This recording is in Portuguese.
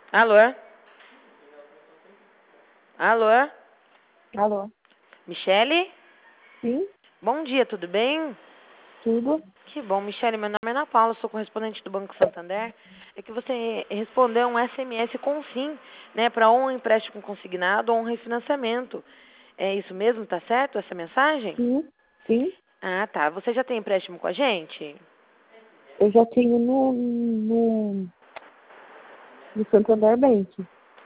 Alô? Alô? Alô? Michele? Sim, Bom dia, tudo bem? tudo. Que bom, Michele. Meu nome é Ana Paula, sou correspondente do Banco Santander. É que você respondeu um SMS com sim, né, para ou um empréstimo consignado ou um refinanciamento. É isso mesmo, tá certo essa mensagem? Sim, sim. Ah, tá. Você já tem empréstimo com a gente? Eu já tenho no Santander Bank.